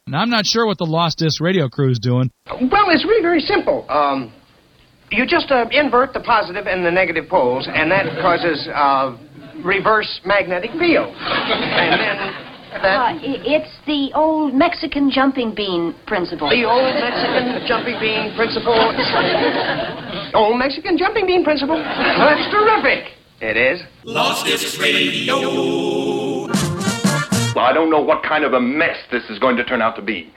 And I'm not sure what the Lost Disc radio crew is doing. Well, it's really very simple. You just invert the positive and the negative poles, and that causes reverse magnetic field. And then it's the old Mexican jumping bean principle. The old Mexican jumping bean principle. Old Mexican jumping bean principle. That's terrific. It is. Lost Discs Radio. Well, I don't know what kind of a mess this is going to turn out to be.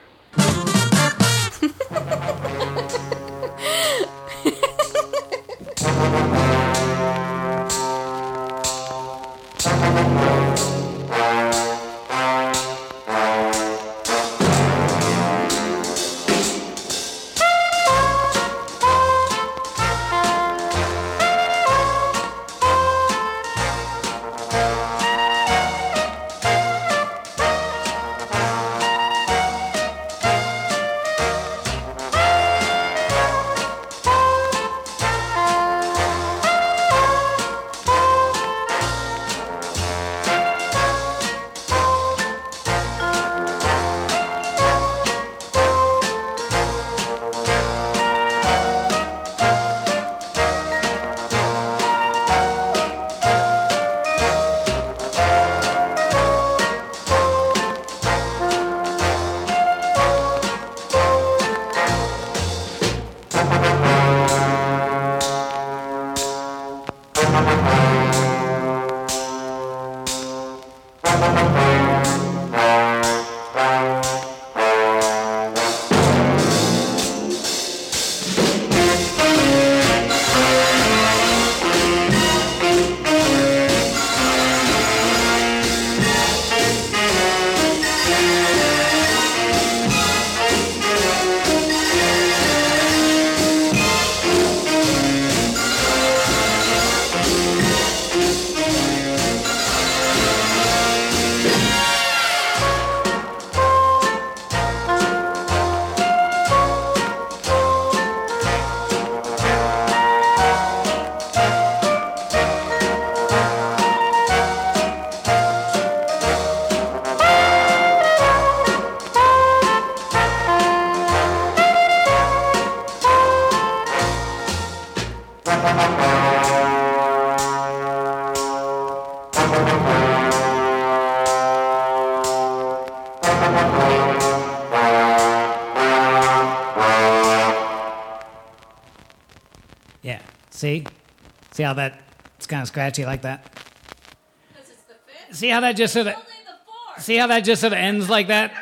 Yeah. See? See how it's kind of scratchy like that? Because it's the fifth. See how that just sort of... Only the fourth. See how that just sort of ends like that?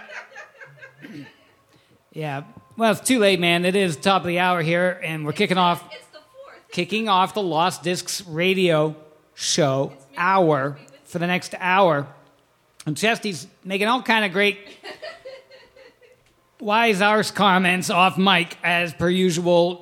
Yeah. Well, it's too late, man. It is top of the hour here, and we're kicking off... It's the fourth. Kicking off the Lost Discs radio show hour for the next hour. And Chesty's making all kind of great wise arse comments off mic, as per usual.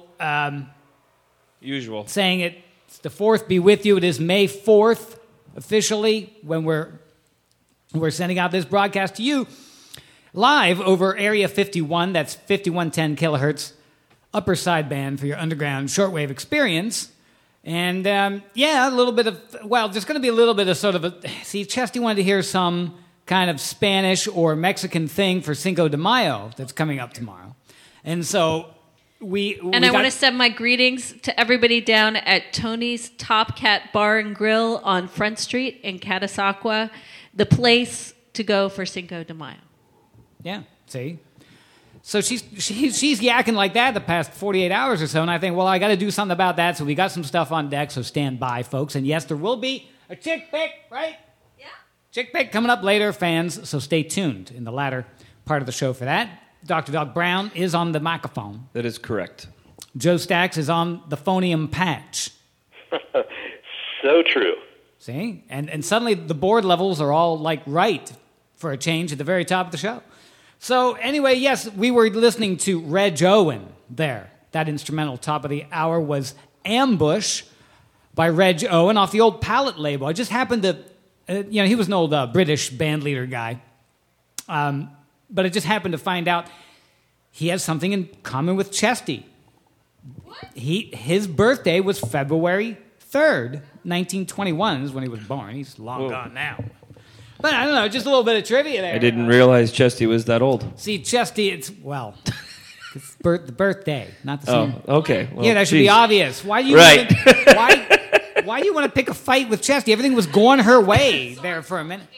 Saying it's the 4th be with you. It is May 4th, officially, when we're sending out this broadcast to you live over Area 51. That's 5110 kilohertz, upper sideband for your underground shortwave experience. And, a little bit of, there's going to be a little bit of sort of see, Chesty wanted to hear some kind of Spanish or Mexican thing for Cinco de Mayo that's coming up tomorrow. And so I want to send my greetings to everybody down at Tony's Top Cat Bar and Grill on Front Street in Catasauqua, the place to go for Cinco de Mayo. Yeah, see? So she's yakking like that the past 48 hours or so, and I think, I got to do something about that, so we got some stuff on deck, so stand by, folks. And yes, there will be a chick pick, right? Yeah. Chick pick coming up later, fans, so stay tuned in the latter part of the show for that. Dr. Doc Brown is on the microphone. That is correct. Joe Stacks is on the phonium patch. So true. See? And suddenly the board levels are all, right for a change at the very top of the show. So anyway, yes, we were listening to Reg Owen there. That instrumental top of the hour was Ambush by Reg Owen off the old Palette label. I just happened to, he was an old British band leader guy. But I just happened to find out he has something in common with Chesty. What? His birthday was February 3rd, 1921 is when he was born. He's long gone now. But I don't know, just a little bit of trivia there. I didn't realize Chesty was that old. See, Chesty, it's the birthday, not the same. Oh, okay. Well, yeah, that should be obvious. Why do you why do you want to pick a fight with Chesty? Everything was going her way there for a minute.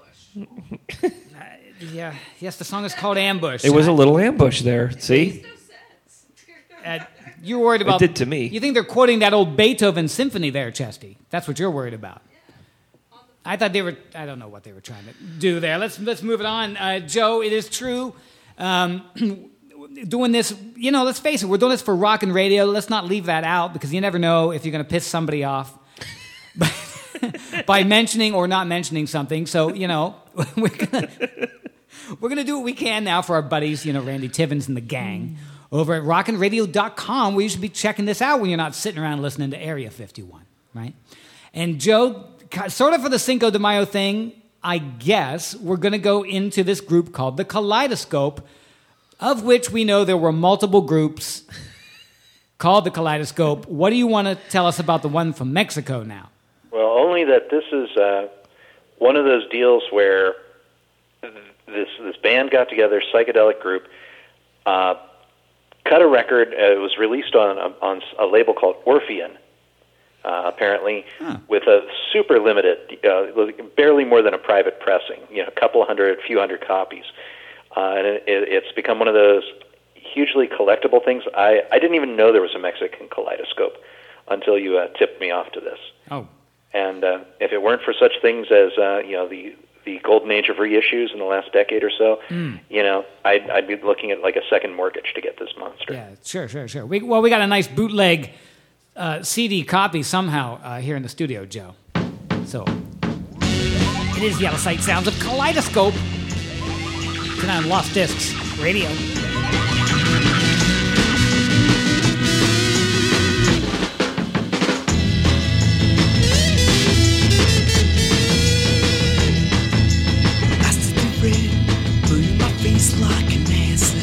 Yeah, yes, the song is called Ambush. It was a little ambush there, see? You're worried about... It did to me. You think they're quoting that old Beethoven symphony there, Chesty. That's what you're worried about. I thought they were... I don't know what they were trying to do there. Let's move it on. Joe, it is true. Doing this... let's face it, we're doing this for rock and radio. Let's not leave that out because you never know if you're going to piss somebody off by mentioning or not mentioning something. So, we're going to do what we can now for our buddies, Randy Tivins and the gang. Over at rockinradio.com, where you should be checking this out when you're not sitting around listening to Area 51, right? And Joe, sort of for the Cinco de Mayo thing, I guess, we're going to go into this group called the Kaleidoscope, of which we know there were multiple groups called the Kaleidoscope. What do you want to tell us about the one from Mexico now? Well, only that this is one of those deals where this band got together, psychedelic group, cut a record. It was released on a label called Orpheon, apparently, with a super limited, barely more than a private pressing, a few hundred copies. And it's become one of those hugely collectible things. I didn't even know there was a Mexican Kaleidoscope until you tipped me off to this. Oh. And if it weren't for such things as, the golden age of reissues in the last decade or so, I'd be looking at like a second mortgage to get this monster. Yeah, sure. We got a nice bootleg CD copy somehow here in the studio, Joe. So it is the out-of-sight sounds of Kaleidoscope tonight on Lost Discs Radio. Like an acid.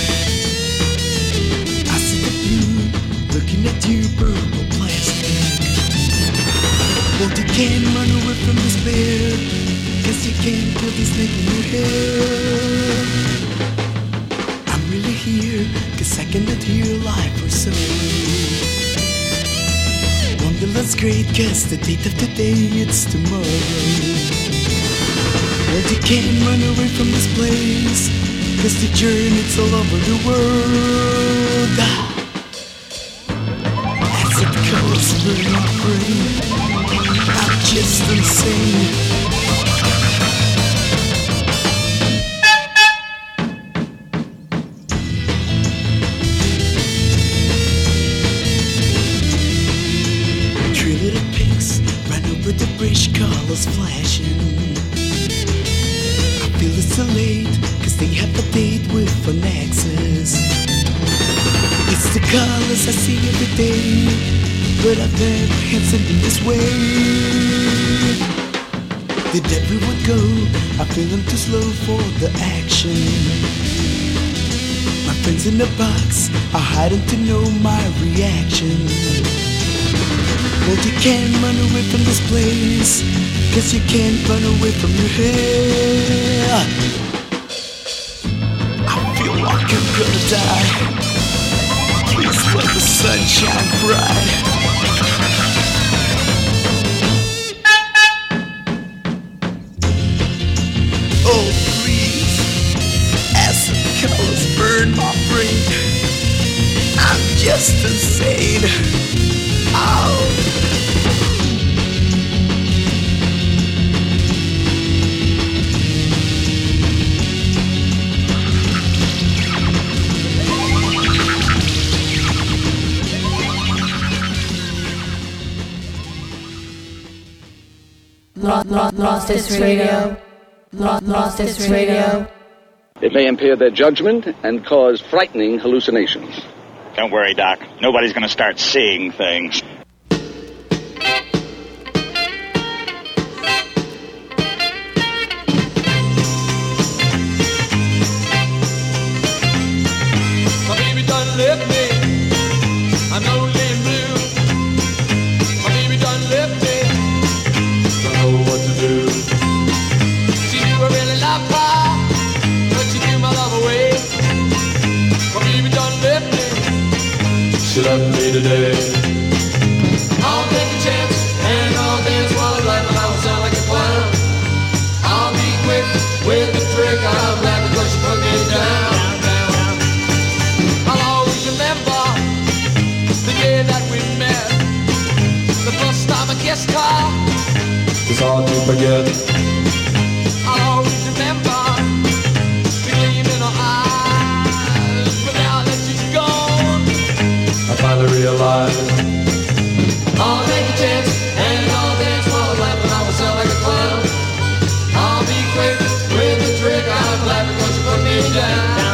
I see the blue looking at you, purple plastic. But you can't run away from despair, 'cause you can't feel the snake in your hair. I'm really here, 'cause I cannot hear life or so. Wonderland's great, 'cause the date of today, it's tomorrow. But you can't run away from this place, 'cause the journey's all over the world. As it goes through my brain, I'm just insane. Three little pigs ran over the bridge, colors flashing. I feel it's so late, 'cause they have a date with an access. It's the colors I see every day, but I've never had something this way. Did everyone go? I feel I'm too slow for the action. My friends in the box are hiding to know my reaction. Well, you can't run away from this place, 'cause you can't run away from your hair. I feel like I'm gonna die. Please let the sun shine bright. Oh, please, as the colors burn my brain, I'm just insane. Oh. Lost Discs Radio. Lost Discs Radio. It may impair their judgment and cause frightening hallucinations. Don't worry, Doc. Nobody's going to start seeing things. My baby done left me. I'm lonely and blue. My baby done left me. Don't know what to do. you left me today. I'll take a chance and I'll dance while I laugh and I will sound like a clown. I'll be quick with the trick, I'm glad because you put me down. I'll always remember the day that we met. The first time I kissed her, it's hard to forget. I'll always remember the gleam in her eyes. But now that she's gone, I finally realize I'll take a chance and I'll dance while I laugh and I will sound like a clown. I'll be quick with the trick, I'm glad because you put me down.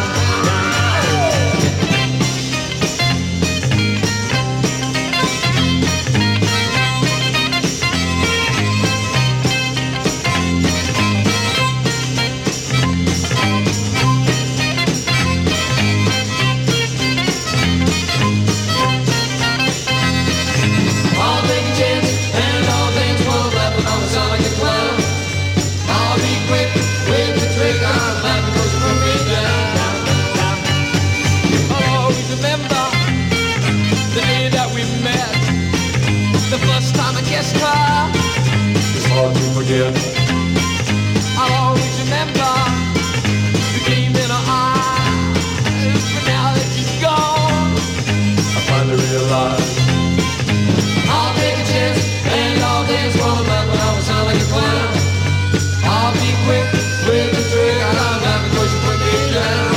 It's hard to forget. I'll always remember the gleam in her eyes. But now that she's gone, I finally realize I'll take a chance and I'll dance while I'm laughing. I will sound like a clown. I'll be quick with the trick. I'm laughing because you put me down.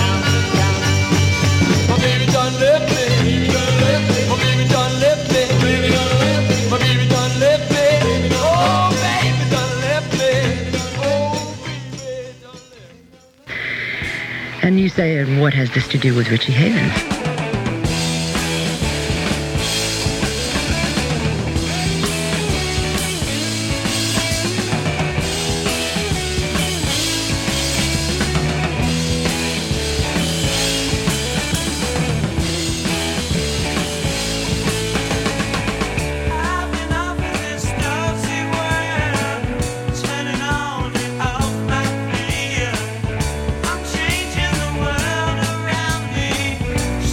My baby done left me. My baby done left me. My baby done left me. Oh, baby done left me. Oh, baby done left me. And you say, and what has this to do with Richie Havens? Changing the world around me.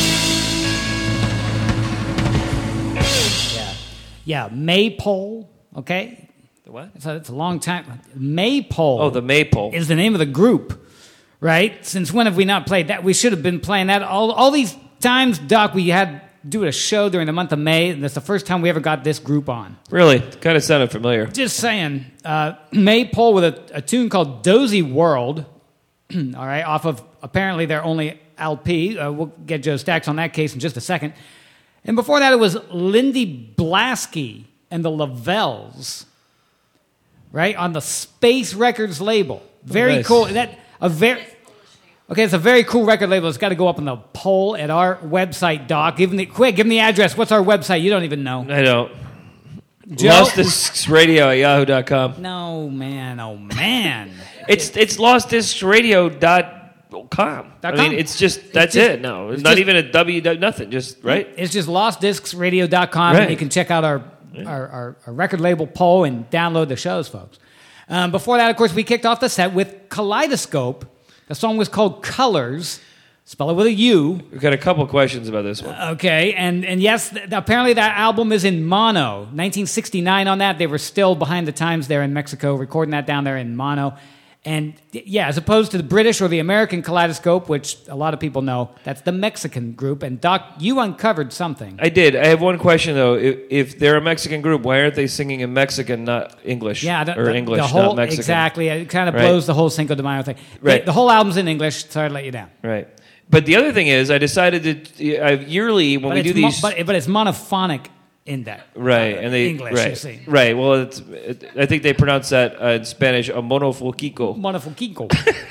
Yeah, Maypole. Okay? The what? It's a long time. Maypole. Oh, the Maypole. Is the name of the group, right? Since when have we not played that? We should have been playing that. All these times, Doc, we had do a show during the month of May, and that's the first time we ever got this group on. Really? Kind of sounded familiar. Just saying. Maypole with a tune called Dozy World, all right, off of apparently their only LP. We'll get Joe Stacks on that case in just a second. And before that, it was Lindy Blasky and the Lavelles, right, on the Space Records label. Very nice. cool. It's a very cool record label. It's got to go up on the poll at our website, Doc. Give them the address. What's our website? You don't even know. I don't. Joe? LostDiscsRadio@yahoo.com. No, man. Oh, man. It's lostdiscsradio.com. I mean, it's just, that's it. No, it's not even a W, nothing. Just, right? It's just lostdiscsradio.com, Right. and you can check out our record label poll and download the shows, folks. Before that, of course, we kicked off the set with Kaleidoscope. The song was called Colors. Spell it with a U. We've got a couple questions about this one. Okay, and yes, apparently that album is in mono. 1969 on that. They were still behind the times there in Mexico, recording that down there in mono. And yeah, as opposed to the British or the American Kaleidoscope, which a lot of people know, that's the Mexican group. And Doc, you uncovered something. I did. I have one question, though. If they're a Mexican group, why aren't they singing in Mexican, not English? Yeah, or English, the whole, not Mexican? Exactly. It kind of Right. blows the whole Cinco de Mayo thing. Right. The whole album's in English. Sorry to let you down. Right. But the other thing is, I decided to yearly when we do these, but it's monophonic in that. right? And they English, right, you see. right. Well, I think they pronounce that in Spanish a monofoquico. Monofoquico.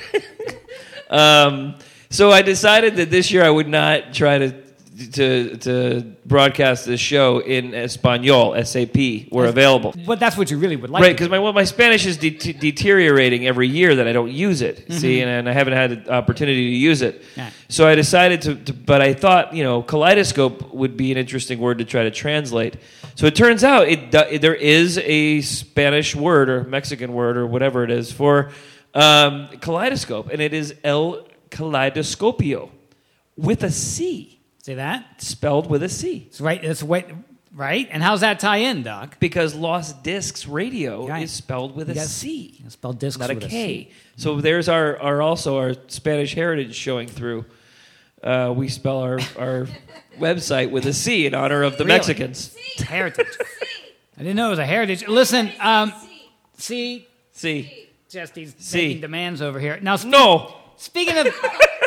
So I decided that this year I would not try to broadcast this show in Espanol, SAP, where available. But that's what you really would like. Right, because my Spanish is deteriorating every year that I don't use it. See, and I haven't had the opportunity to use it. Yeah. So I decided to, but I thought, kaleidoscope would be an interesting word to try to translate. So it turns out there is a Spanish word or Mexican word or whatever it is for kaleidoscope, and it is El Kaleidoscopio with a C. See that? Spelled with a C. That's right. That's right. And how's that tie in, Doc? Because Lost Discs Radio is spelled with a C. Spelled discs not with a a K. C. So there's our Spanish heritage showing through. We spell our website with a C in honor of the Really? Mexicans. It's heritage. I didn't know it was a heritage. Listen, C. Jesty's making demands over here. Now, no. Speaking of...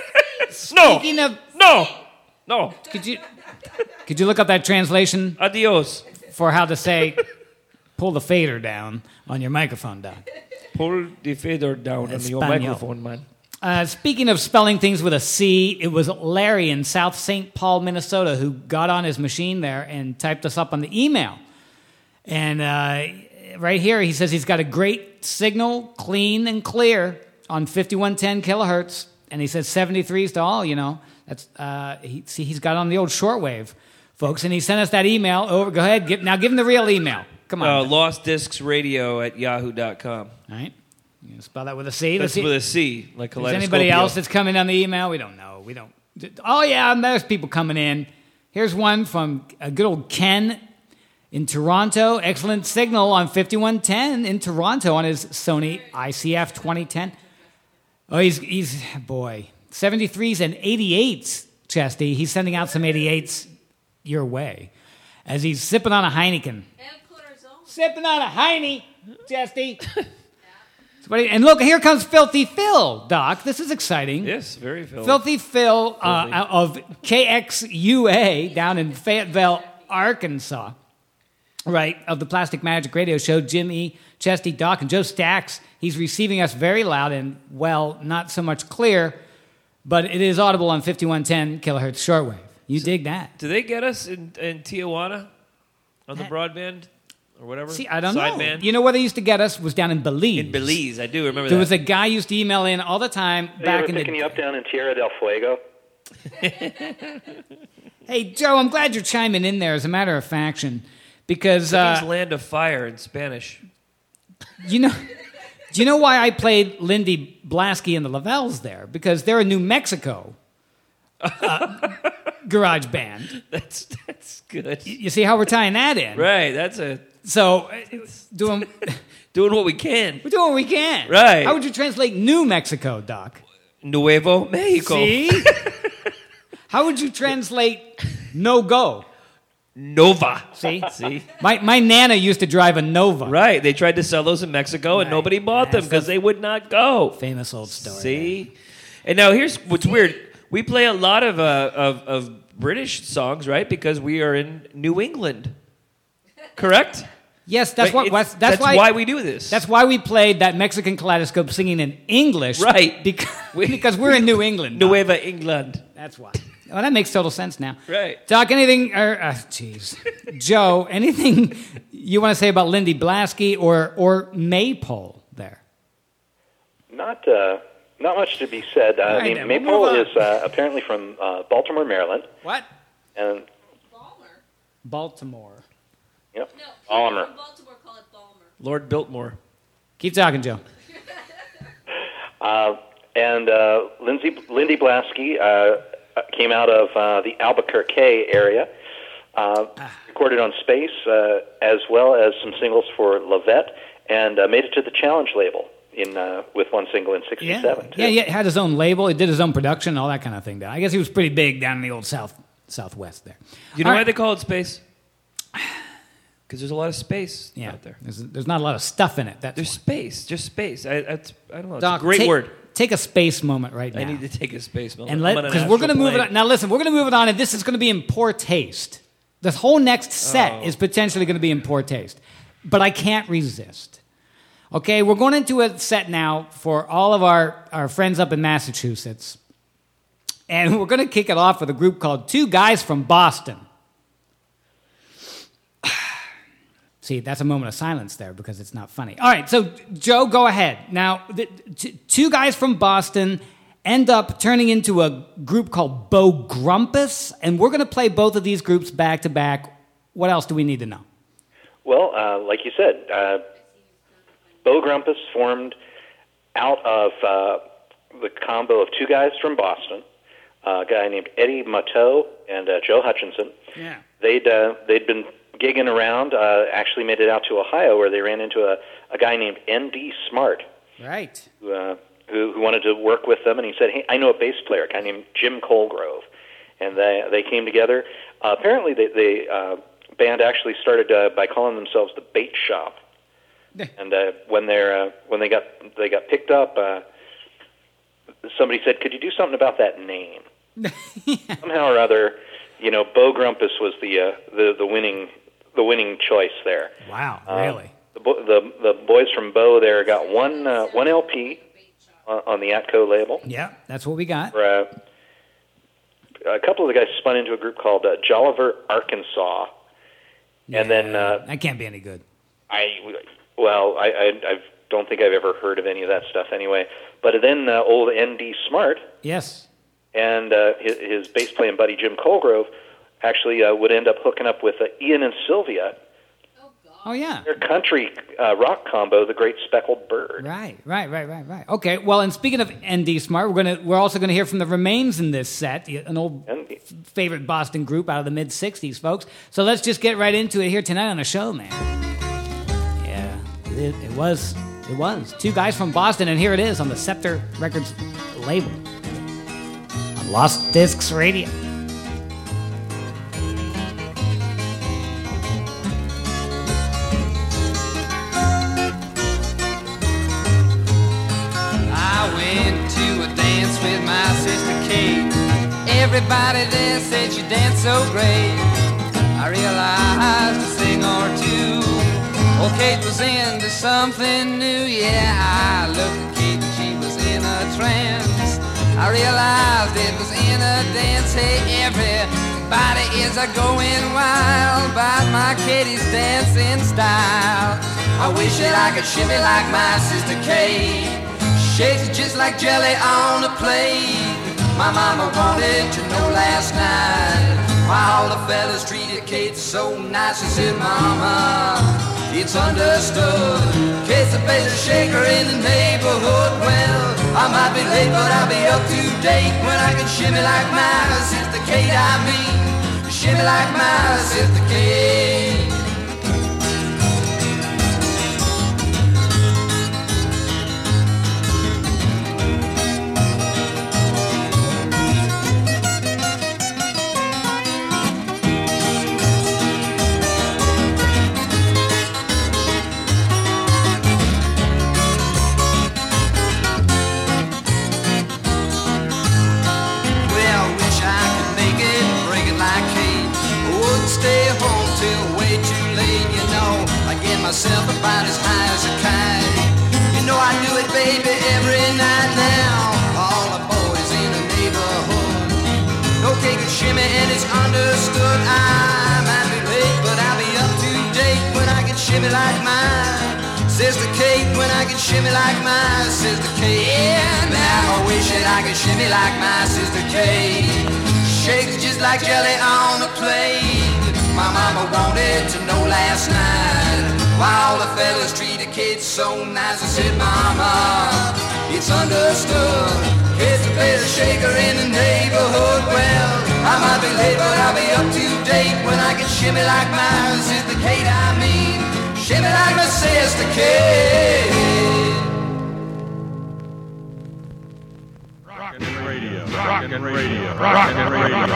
No. Could you look up that translation? Adios. For how to say, pull the fader down on your microphone, Doc. Pull the fader down on your Espanol. microphone, man. Speaking of spelling things with a C, it was Larry in South St. Paul, Minnesota, who got on his machine there and typed us up on the email. And right here, he says he's got a great signal, clean and clear, on 5110 kilohertz. And he says 73s to all, That's he's got on the old shortwave, folks. And he sent us that email over. Go ahead. Give him the real email. Come on. LostDiscsRadio@yahoo.com. All right. You gonna spell that with a C? That's with a C, like Is Kaleidoscopio. anybody else that's coming on the email? We don't know. We don't. Oh, yeah, there's people coming in. Here's one from a good old Ken in Toronto. Excellent signal on 5110 in Toronto on his Sony ICF 2010. Oh, he's boy. 73s and 88s, Chesty. He's sending out some 88s your way as he's sipping on a Heineken. Sipping on a Heine, Chesty. And look, here comes Filthy Phil, Doc. This is exciting. Yes, very Phil. Filthy Phil of KXUA down in Fayetteville, Arkansas. Right, of the Plastic Magic Radio Show, Jimmy, Chesty, Doc, and Joe Stacks. He's receiving us very loud and, well, not so much clear, but it is audible on 5110 kilohertz shortwave. You dig that? Do they get us in Tijuana on the broadband or whatever? See, I don't know. Sideband? You know where they used to get us was down in Belize. In Belize, I do remember There that. was a guy used to email in all the time back in the... picking you up down in Tierra del Fuego? Hey, Joe, I'm glad you're chiming in there as a matter of faction, because... It's Land of Fire in Spanish. Do you know why I played Lindy Blasky and the Lavelles there? Because they're a New Mexico garage band. That's good. You see how we're tying that in? Right, that's a So, doing what we can. We're doing what we can. Right. How would you translate New Mexico, Doc? Nuevo Mexico. See? How would you translate no go? Nova. See? See? My Nana used to drive a Nova. Right. They tried to sell those in Mexico, and nobody bought them because they would not go. Famous old story. See? And now here's what's weird. We play a lot of British songs, right? Because we are in New England. Correct? Yes, that's That's why we do this. That's why we played that Mexican Kaleidoscope singing in English. Right. Because we're in New England. Nueva England. That's why. Oh, that makes total sense now. Right. Doc, anything, jeez. Joe, anything you want to say about Lindy Blasky or Maypole there? Not much to be said. I mean, then, Maypole we'll is apparently from Baltimore, Maryland. What? And Baltimore. Yep. Balmer. Lord Biltmore. Keep talking, Joe. And Lindy Blasky came out of the Albuquerque area, recorded on Space, as well as some singles for Lavette, and made it to the Challenge label with one single in '67. Yeah, had his own label. He did his own production, all that kind of thing. I guess he was pretty big down in the old Southwest there. You know why they call it Space? Because there's a lot of space out there. There's not a lot of stuff in it. There's space, just space. I don't know. Doc, it's a great word. Take a space moment right now. I need to take a space moment. And because we're going to move it on. Now listen, we're going to move it on, and this is going to be in poor taste. The whole next set is potentially going to be in poor taste. But I can't resist. Okay, we're going into a set now for all of our friends up in Massachusetts. And we're going to kick it off with a group called Two Guys from Boston. See, that's a moment of silence there because it's not funny. All right, so Joe, go ahead. Now, two guys from Boston end up turning into a group called Bo Grumpus, and we're going to play both of these groups back to back. What else do we need to know? Well, like you said, Bo Grumpus formed out of the combo of two guys from Boston, a guy named Eddie Matteau and Joe Hutchinson. Yeah. They'd been gigging around, actually made it out to Ohio where they ran into a guy named N.D. Smart. Right. Who wanted to work with them, and he said, hey, I know a bass player, a guy named Jim Colgrove. And they came together. Apparently, the band actually started by calling themselves the Bait Shop. And when they got picked up, somebody said, could you do something about that name? Somehow or other, Bo Grumpus was the winning choice there. Wow, really? The boys from Bo there got one LP on the Atco label. Yeah, that's what we got. A couple of the guys spun into a group called Jolliver, Arkansas, and then that can't be any good. I don't think I've ever heard of any of that stuff anyway. But then old N.D. Smart, yes, and his bass playing buddy Jim Colgrove actually would end up hooking up with Ian and Sylvia. Oh, yeah. Their country rock combo, The Great Speckled Bird. Right. Okay, well, and speaking of N.D. Smart, we're also going to hear from the Remains in this set, an old favorite Boston group out of the mid-'60s, folks. So let's just get right into it here tonight on the show, man. Yeah, it was. Two guys from Boston, and here it is on the Scepter Records label on Lost Discs Radio. My sister Kate, everybody there said she danced so great. I realized a thing or two. Oh, Kate was into something new. Yeah, I looked at Kate and she was in a trance. I realized it was in a dance. Hey, everybody is a going wild about my Katie's dancing style. I wish that I could shimmy like my sister Kate. Shakes just like jelly on a plate. My mama wanted to know last night why all the fellas treated Kate so nice. She said, Mama, it's understood. Kate's the best shaker in the neighborhood. Well, I might be late, but I'll be up to date when I can shimmy like my sister Kate. I mean, shimmy like my sister Kate. myself about as high as a kite. You know I do it, baby, every night now. All the boys in the neighborhood no cake and shimmy, and it's understood. I might be late, but I'll be up to date when I can shimmy like mine. Sister Kate, when I can shimmy like my Sister Kate. Yeah, now I wish that I could shimmy like my Sister Kate. Shakes just like jelly on a plate. My mama wanted to know last night why all the fellas treated Kate so nice. I said, Mama, it's understood. Kate's the best shaker in the neighborhood. Well, I might be late, but I'll be up to date when I can shimmy like my Sister Kate. I mean, shimmy like my Sister Kate. Rockin' radio, rockin' radio, rockin'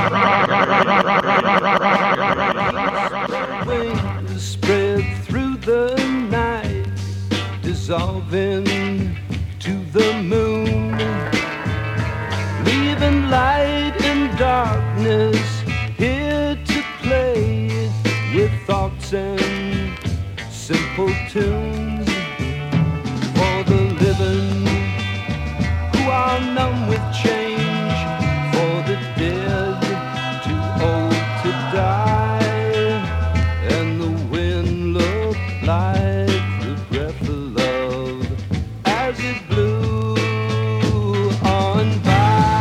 radio. Wings spread through the night, dissolving to the moon, leaving light and darkness here to play with thoughts and simple tunes for the living who are numb with change, for the dead too old to die, and the wind looked like the breath of love as it blew on by.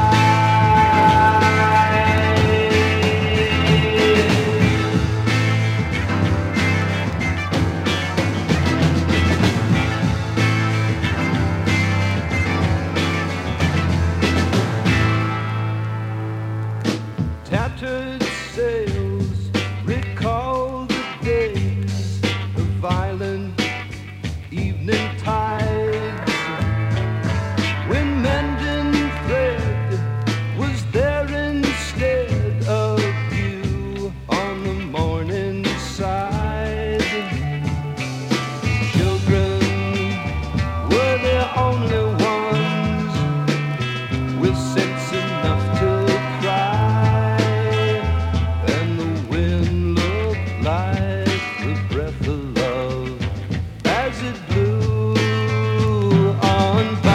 Tattered sails recall the days of violent evening tides, when mending thread was there instead of you on the morning side. Children were the only ones with sense enough to cry, and the wind looked like the breath of love as it blew on by.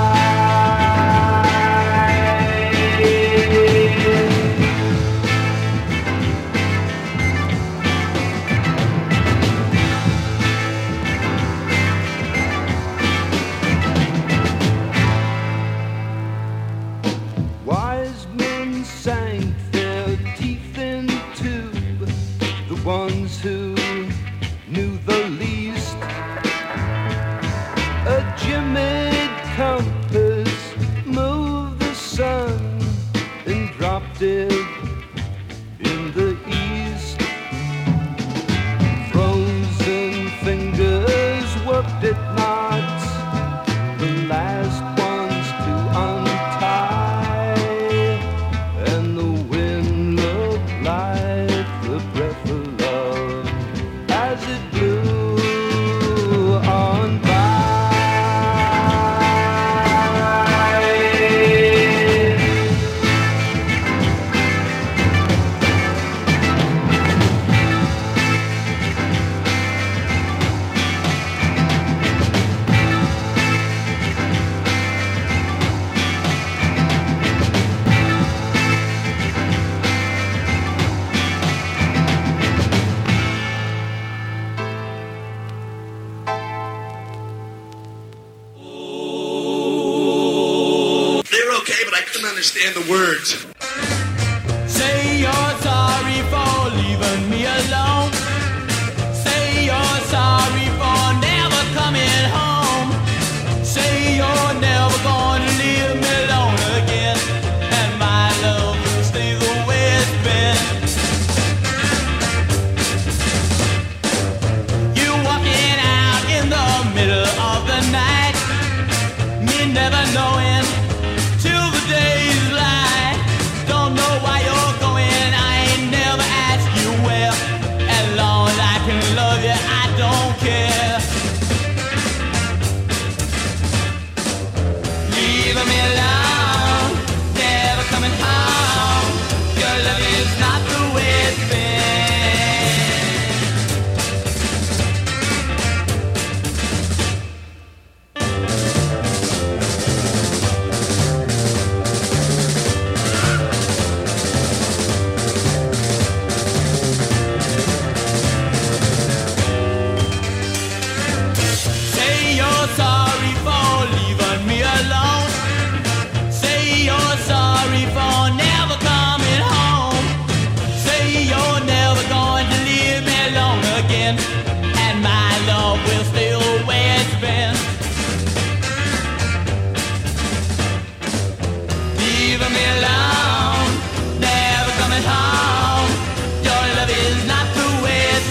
Wise men sank their teeth into the ones who knew the least. A jimmied compass moved the sun and dropped it in the east. Frozen fingers worked at knots, the last ones to untie, and the wind looked like the breath of love as it blew on by. They're okay, but I couldn't understand the words. Say you're sorry for leaving me alone. Say you're sorry for never coming home. Say you're never gonna leave me alone again, and my love will stay the way it's been. You walking out in the middle of the night, me never knowing till the day's light. Don't know why you're going, I ain't never asked you where. As long as I can love you, I don't care. Leaving me alone, never coming home. Your love is not the way it's been. again, and my love will stay the way it's been. Leaving me alone, never coming home. Your love is not the way it's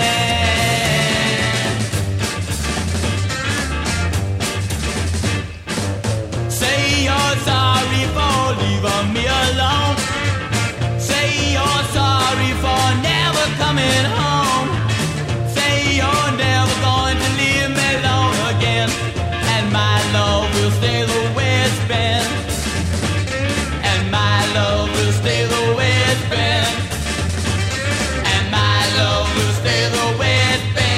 been. Say you're sorry for leaving me alone. Say you're sorry for never coming home. Say you're never going to leave me alone again, and my love will stay the way it's been. And my love will stay the way it's been. And my love will stay the way it's been.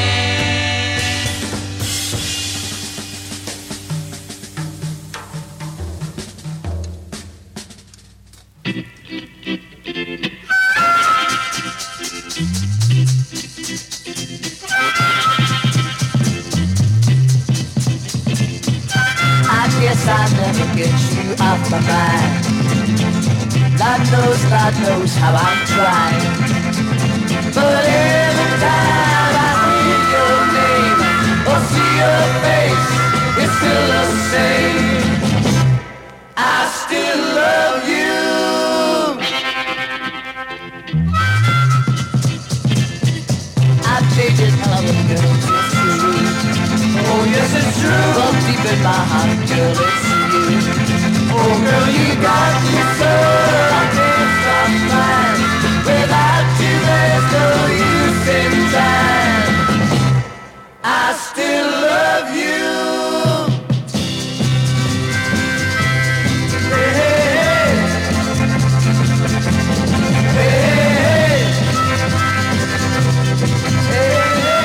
I guess I'll never get you off my mind. Lord knows how I'm trying. But every time I hear your name or see your face, it's still the same. I still love you. I've changed all the girls, it's true. Oh yes, it's true. But deep in my heart, girl, it's you. Oh girl, you got me so I can't stop mine. Without you, there's no use in trying. I still love you. Hey, hey, hey. Hey, hey.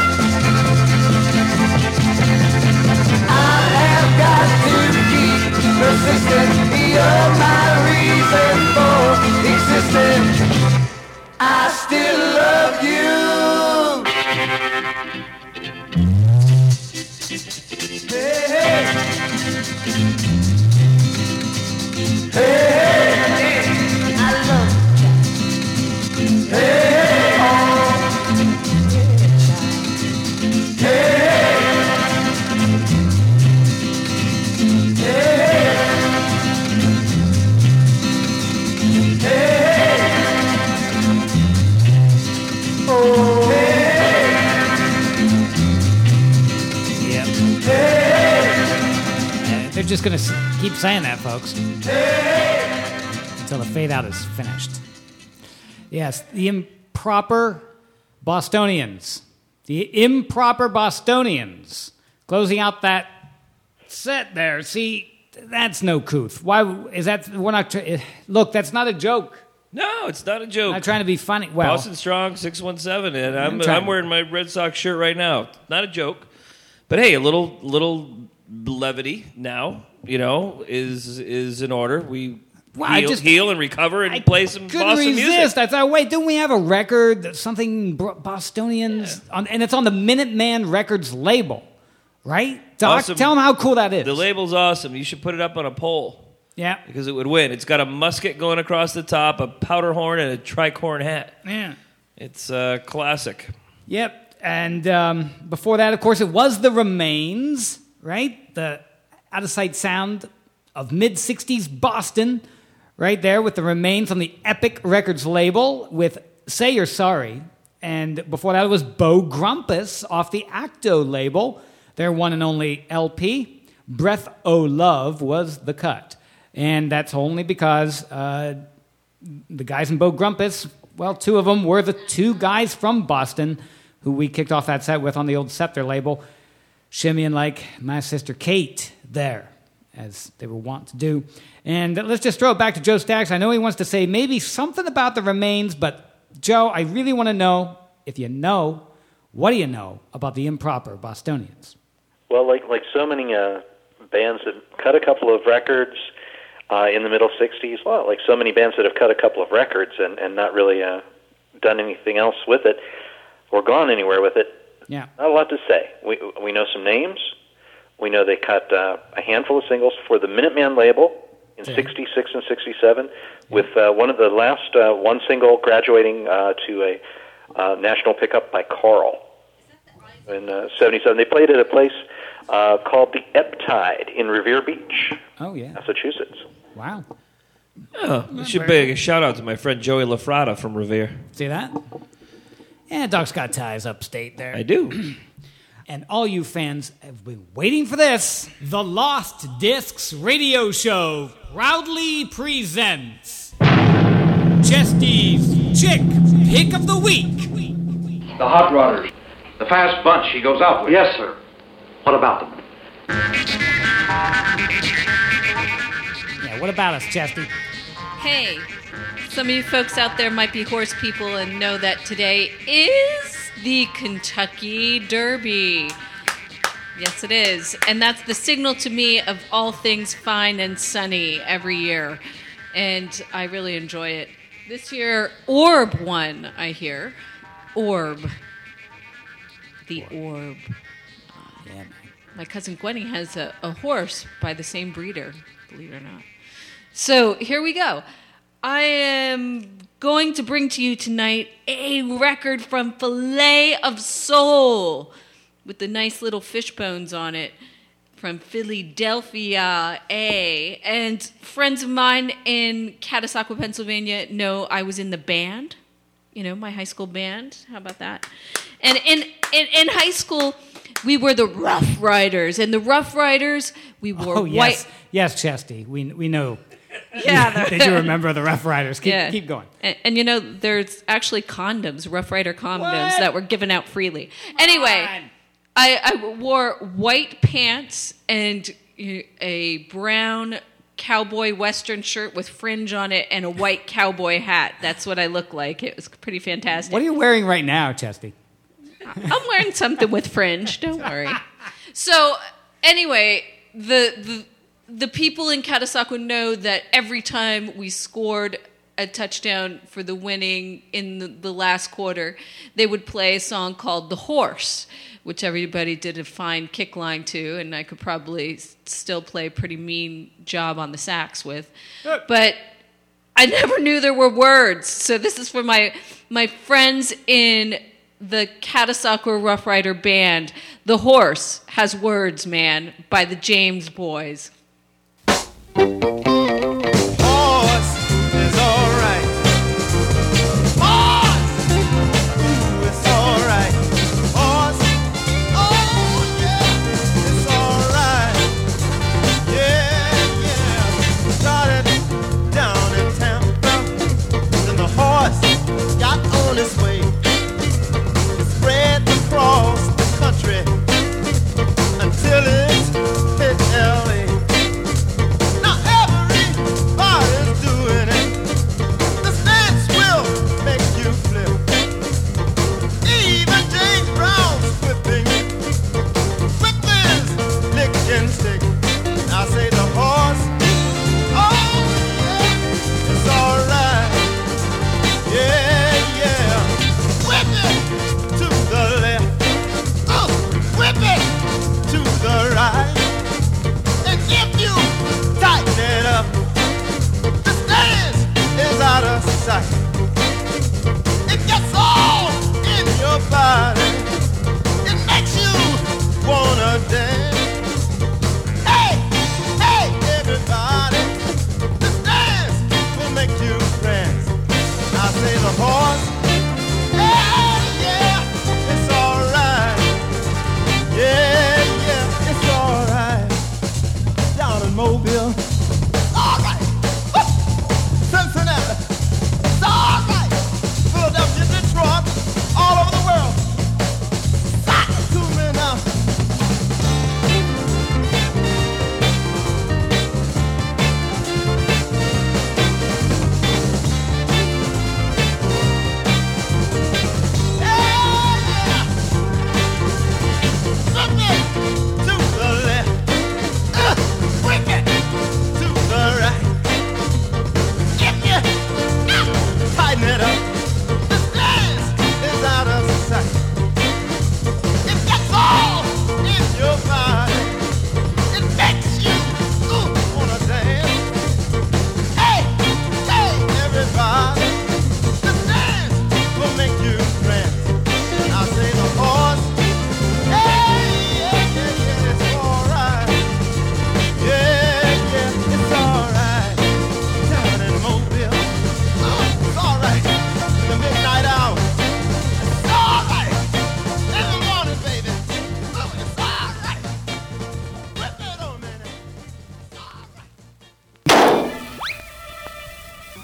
I have got to keep persistent. You're my reason for existing. I still love you. Hey, hey. Hey, hey. I love you. Hey, hey. Oh. Hey, They're just going to keep saying that, folks, until the fade out is finished. Yes, the Improper Bostonians. The Improper Bostonians. Closing out that set there. See, that's no couth. Why is that? We're not. Look, that's not a joke. No, it's not a joke. I'm trying to be funny. Well, Boston Strong 617, and I'm wearing my Red Sox shirt right now. Not a joke, but hey, a little levity now, is in order. We heal and recover and play some Boston music. I thought, wait, didn't we have a record, something Bostonians, and it's on the Minuteman Records label, right? Doc, awesome. Tell them how cool that is. The label's awesome. You should put it up on a pole. Yeah. Because it would win. It's got a musket going across the top, a powder horn, and a tricorn hat. Yeah. It's classic. Yep. And before that, of course, it was The Remains, right? The out-of-sight sound of mid-'60s Boston, right there with The Remains on the Epic Records label with Say You're Sorry. And before that, it was Bo Grumpus off the Acto label, their one and only LP. Breath O' Love was the cut. And that's only because the guys in Bo Grumpus, well, two of them were the two guys from Boston who we kicked off that set with on the old Scepter label, shimmying like my sister Kate there, as they were wont to do. And let's just throw it back to Joe Stacks. I know he wants to say maybe something about The Remains, but Joe, I really want to know, if you know, what do you know about the Improper Bostonians? Well, like so many bands that cut a couple of records in the middle 60s, well, like so many bands that have cut a couple of records and not really done anything else with it or gone anywhere with it, yeah, not a lot to say. We know some names. We know they cut a handful of singles for the Minuteman label in 66 and 67, with one of the last one single graduating to a national pickup by Carl. in 77. They played at a place called the Ebb Tide in Revere Beach, Massachusetts. Wow. Oh, I should make a shout out to my friend Joey LaFrada from Revere. See that? And Doc's got ties upstate there. I do. And all you fans have been waiting for this. The Lost Discs Radio Show proudly presents Chesty's Chick Pick of the Week. The Hot Rodders. The fast bunch he goes out with. Yes, sir. What about them? Yeah, what about us, Chesty? Hey, some of you folks out there might be horse people and know that today is the Kentucky Derby. Yes, it is. And that's the signal to me of all things fine and sunny every year. And I really enjoy it. This year, Orb won, I hear. Orb. The Orb. Yeah, man. My cousin Gwenny has a horse by the same breeder, believe it or not. So here we go. I am going to bring to you tonight a record from Filet of Soul with the nice little fish bones on it from Philadelphia, A. And friends of mine in Catasauqua, Pennsylvania know I was in the band, my high school band. How about that? And in high school, we were the Rough Riders. And the Rough Riders, we wore white... Yes, Chesty, we know. Yeah. Did you remember the Rough Riders? Keep going. And there's actually condoms, Rough Rider condoms, that were given out freely. Anyway, I wore white pants and a brown cowboy western shirt with fringe on it and a white cowboy hat. That's what I look like. It was pretty fantastic. What are you wearing right now, Chesty? I'm wearing something with fringe. Don't worry. So anyway, the people in Catasauqua know that every time we scored a touchdown for the winning in the last quarter, they would play a song called The Horse, which everybody did a fine kick line to, and I could probably still play a pretty mean job on the sax with. But I never knew there were words. So this is for my friends in the Catasauqua Rough Rider Band. The Horse Has Words, Man, by the James Boys. Until it's hit LA. Now every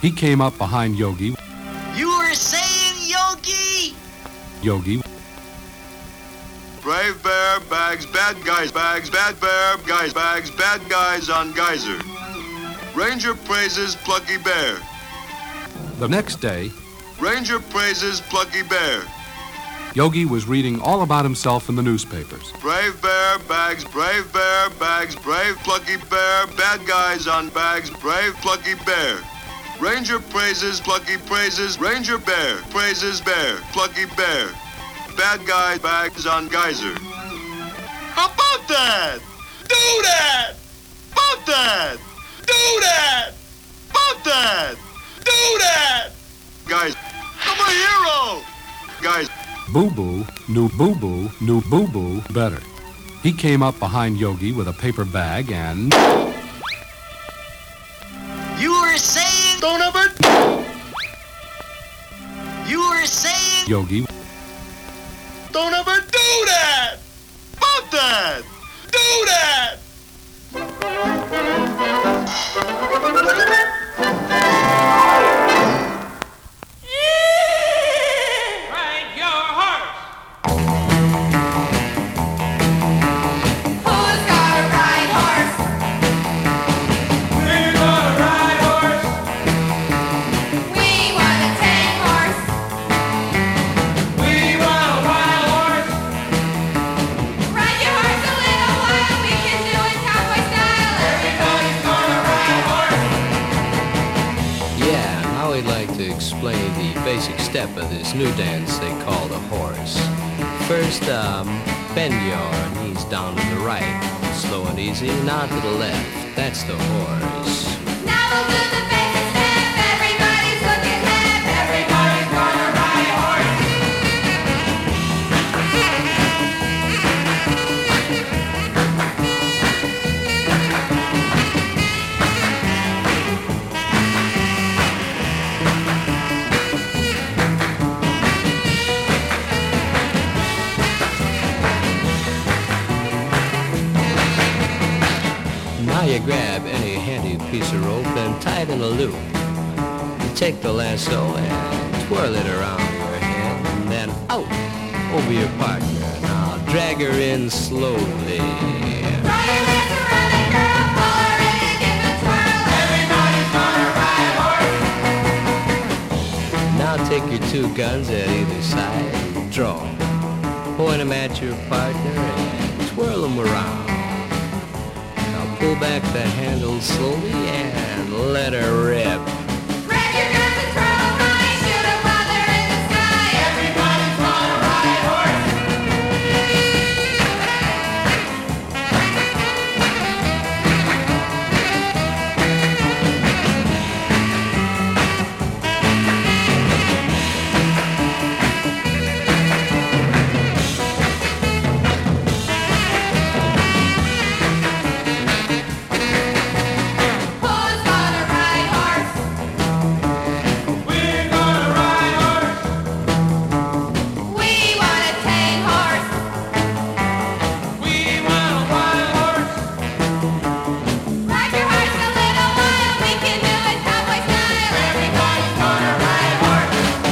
He came up behind Yogi. You were saying, Yogi? Yogi. Brave bear bags bad guys, bags bad bear guys, bags bad guys on geyser. Ranger praises Plucky Bear. The next day, Ranger praises Plucky Bear. Yogi was reading all about himself in the newspapers. Brave bear bags, brave Plucky Bear, bad guys on bags, brave Plucky Bear. Ranger praises Plucky praises, Ranger Bear praises Bear, Plucky Bear. Bad guy bags on geyser. How about that? Do that! About that! Do that! About that! Do that! Guys, I'm a hero! Guys. Boo Boo knew Boo Boo better. He came up behind Yogi with a paper bag and... You were saying... Don't ever... You were saying... Yogi... Don't ever do that! About that! Do that! Ride your horse! Who's got a ride horse? We're gonna ride horse! We want a tank horse. We want a wild horse! Ride your horse a little while, we can do it cowboy style. Everybody's gonna ride horse! Yeah, now we'd like to explain the basic step of this new dance they call the horse. First, bend your knees down to the right, slow and easy, now to the left. That's the horse. Now we'll do the basic step. Everybody's looking hip. Everybody's gonna ride horse. Now you grab any handy piece of rope and tie it in a loop. You take the lasso and twirl it around your head and then out over your partner. Now drag her in slowly. Now take your two guns at either side and draw. Point them at your partner and twirl them around. Now pull back the handle slowly and let her rip. Grab your guns and twirl 'em high. Shoot 'em while they're in the sky. Everybody's gonna ride horse. Who's gonna ride horse? We're gonna ride horse! We want a tame horse. We want a wild horse! Ride your horse a little while. We can do it cowboy style. Everybody's gonna ride horse.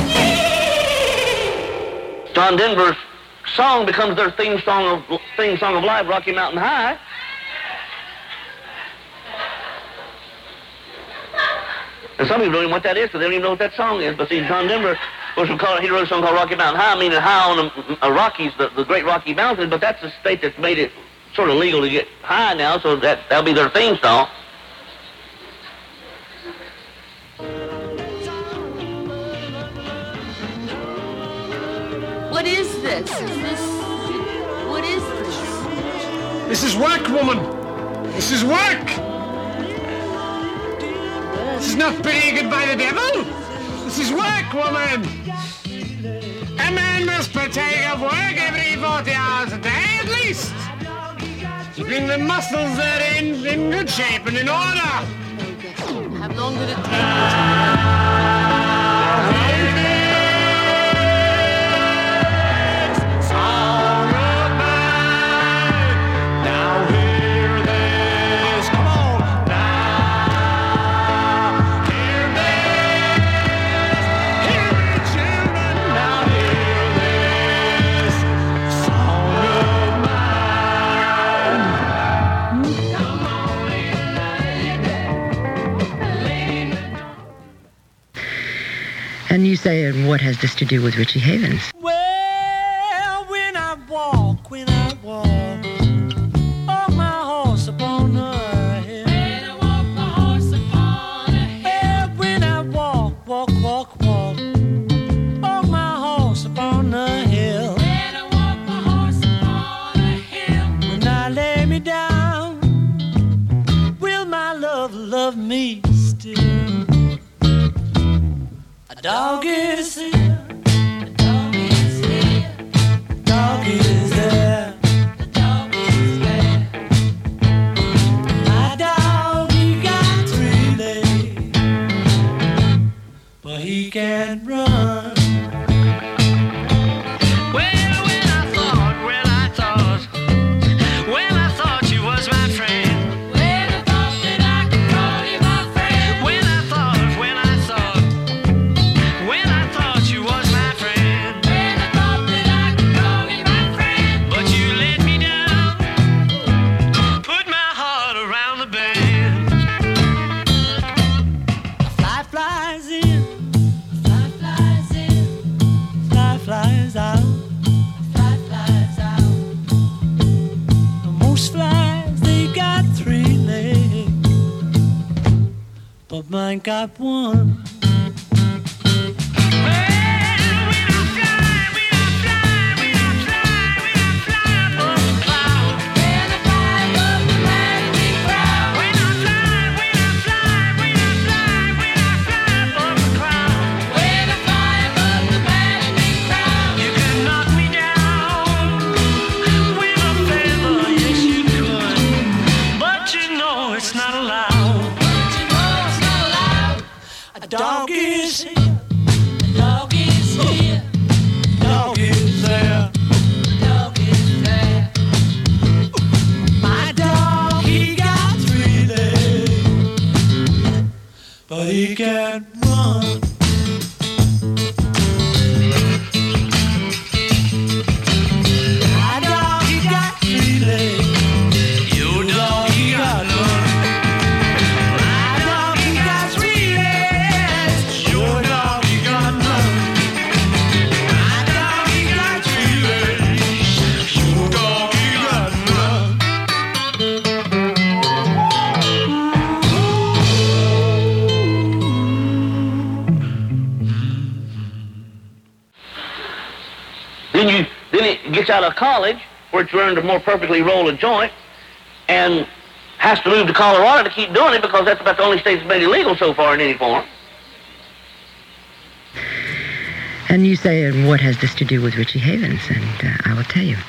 John Denver's song becomes their theme song of live, Rocky Mountain High. And some people don't even know what that is, because they don't even know what that song is. But see, John Denver he wrote a song called Rocky Mountain High, meaning high on the Rockies, the great Rocky Mountains. But that's the state that's made it sort of legal to get high now, so that'll be their theme song. What is this? What is this? This is work, woman. This is work. This is not being by the devil. This is work, woman. A man must partake of work every 40 hours a day at least. Keeping the muscles that are in good shape and in order. How long did it take? Now hear this, come on now. Hear this. you say, and what has this to do with Richie Havens? Well, when I walk on my horse upon the hill. When I walk my horse upon the hill. When I walk on my horse upon the hill. When I walk my horse upon the hill. When I lay me down, will my love me still? A dog is here. A dog is here. A dog is there. A dog is there. My dog, he got 3 legs, but he can't run. Well, when I thought you was my friend. When I thought that I could call you my friend. When I thought you was my friend. When I thought that I could call you my friend. But you let me down, put my heart around the bend. A fly flies in, a fly flies in, a fly flies out, a fly flies out. Most flies, they got 3 legs, but mine got 1. A dog is here, a dog is here, a dog is there, a dog is there. My dog, he got 3 legs, but he can't run. My dog, he got 3 legs. Your dog, he got none. Then he gets out of college, where it's learned to more perfectly roll a joint, and has to move to Colorado to keep doing it because that's about the only state that's made it legal so far in any form. And you say, and what has this to do with Richie Havens? And I will tell you.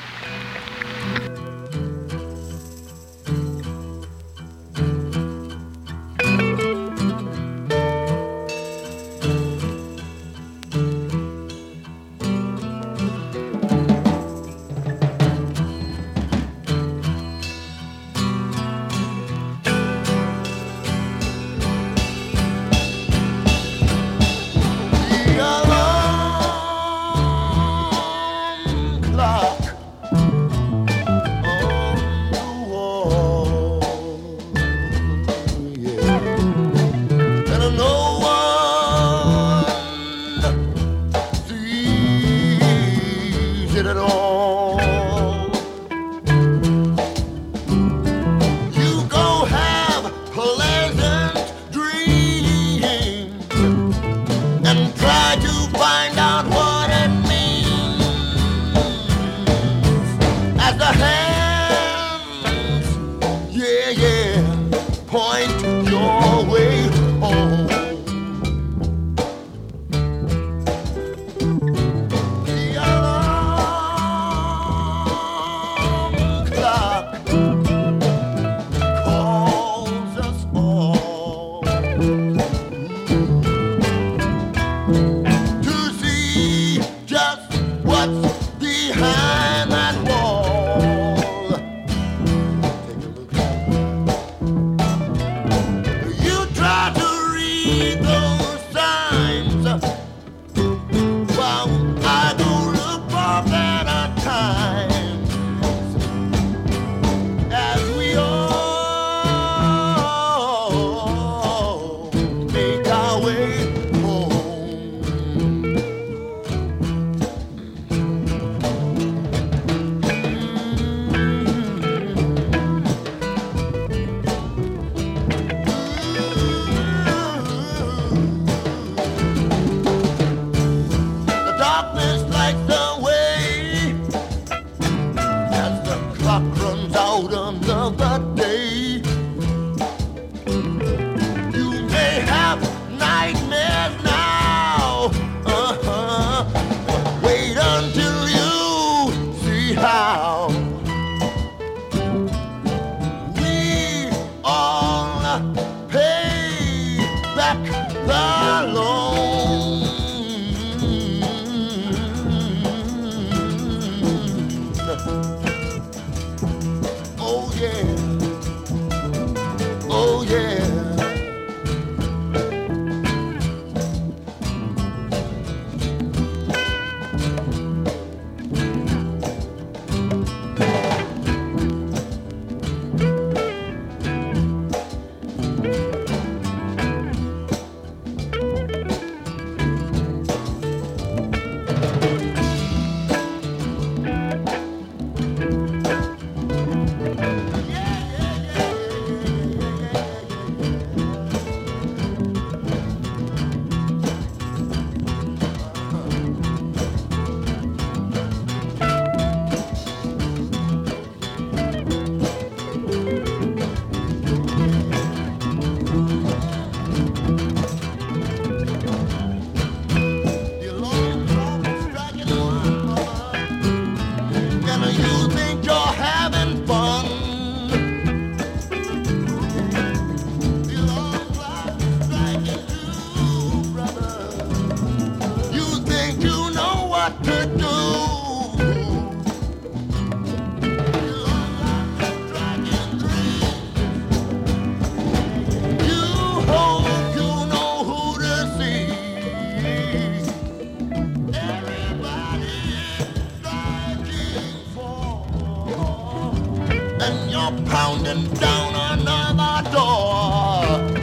come pounding down another door.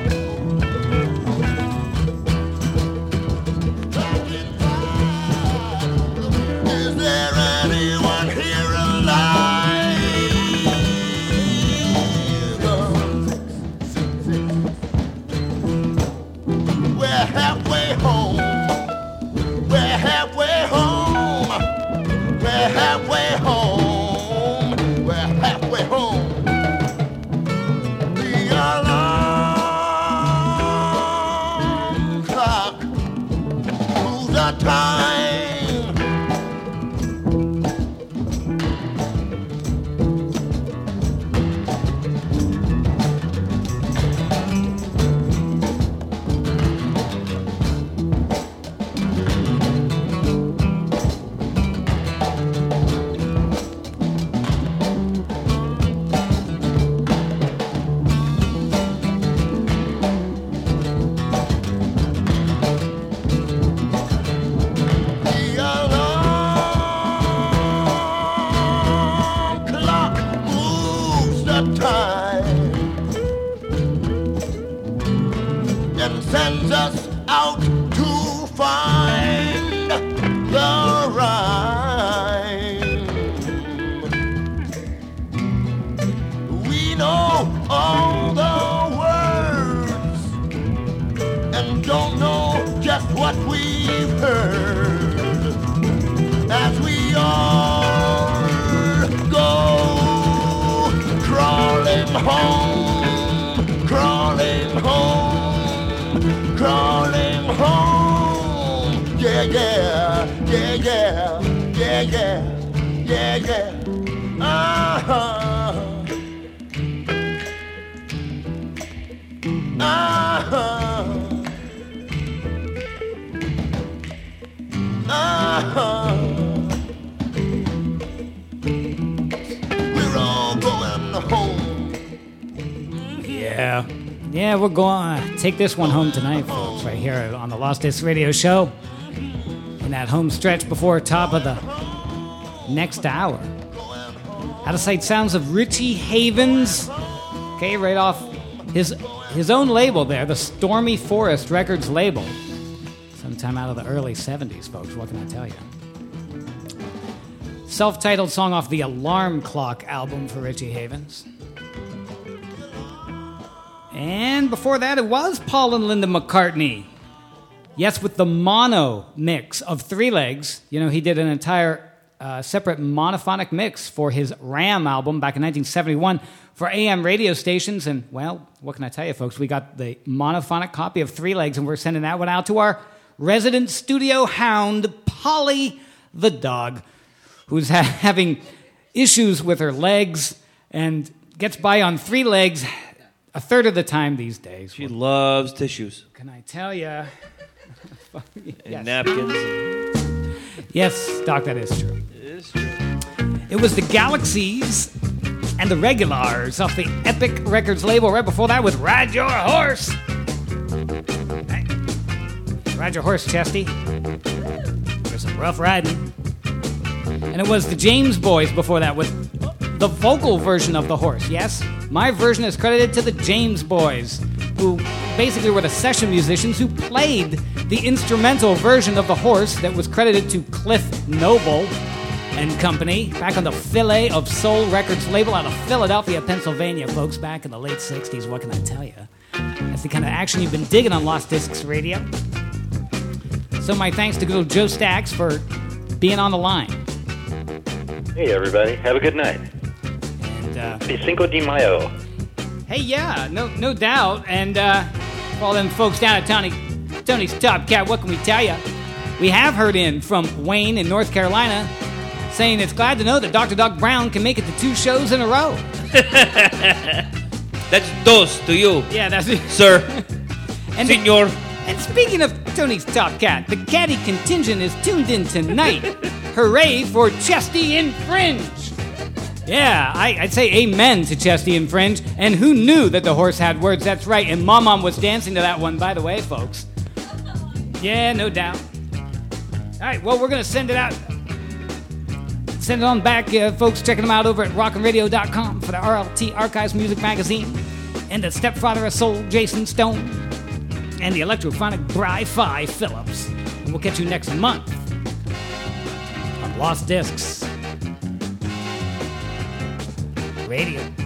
Is there anyone here alive? We're halfway home. We're halfway home. We're halfway home. We're halfway home. The alarm clock moves the time. Sends us out to find the rhyme. We know all the words and don't know just what we've heard as we all go crawling home, crawling home. Crawling home, yeah, yeah, yeah, yeah, yeah, yeah, yeah, yeah, uh-huh, uh-huh, uh-huh. We're all going home. Yeah. Yeah, we're going to take this one home tonight, folks, right here on the Lost Disc Radio Show. In that home stretch before top of the next hour. Out of sight sounds of Richie Havens. Okay, right off his own label there, the Stormy Forest Records label. Sometime out of the early 70s, folks, what can I tell you? Self-titled song off the Alarm Clock album for Richie Havens. And before that, it was Paul and Linda McCartney. Yes, with the mono mix of Three Legs. You know, he did an entire separate monophonic mix for his Ram album back in 1971 for AM radio stations. And, well, what can I tell you, folks? We got the monophonic copy of Three Legs, and we're sending that one out to our resident studio hound, Polly the dog, who's having issues with her legs and gets by on 3 legs a third of the time these days. She loves tissues. Can I tell you? And napkins. Yes, Doc, that is true. It is true. It was the Galaxies and the Regulars off the Epic Records label. Right before that with Ride Your Horse. Hey. Ride Your Horse, Chesty. There's some rough riding. And it was the James Boys before that with the vocal version of The Horse. Yes, my version is credited to the James Boys, who basically were the session musicians who played the instrumental version of The Horse that was credited to Cliff Noble and Company back on the Fillet of Soul Records label out of Philadelphia, Pennsylvania, folks, back in the late 60s. What can I tell you? That's the kind of action you've been digging on Lost Discs Radio. So my thanks to good old Joe Stacks for being on the line. Hey, everybody. Have a good night. And, Happy Cinco de Mayo. Hey, yeah, no doubt. And for all them folks down at Tony's Top Cat, what can we tell you? We have heard in from Wayne in North Carolina saying it's glad to know that Dr. Doc Brown can make it to 2 shows in a row. That's dos to you. Yeah, that's it. Sir. And Senor. And speaking of Tony's Top Cat, the caddy contingent is tuned in tonight. Hooray for Chesty and Fringe. Yeah, I'd say amen to Chesty and Fringe. And who knew that The Horse had words? That's right. And Mom was dancing to that one, by the way, folks. Yeah, no doubt. All right, well, we're going to send it out. Send it on back, folks. Checking them out over at rockinradio.com for the RLT Archives Music Magazine and the Stepfather of Soul, Jason Stone, and the Electrophonic Bri-Fi Phillips. And we'll catch you next month on Lost Discs Radio.